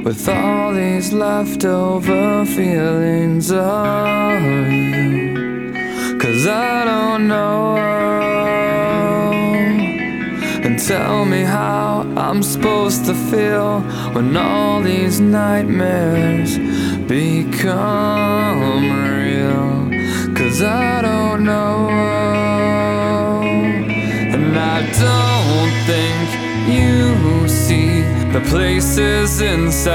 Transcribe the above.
with all these leftover feelings of you. 'Cause I don't know. And tell me how I'm supposed to feel when all these nightmares become real. 'Cause I don't know. And I don't think you see the places inside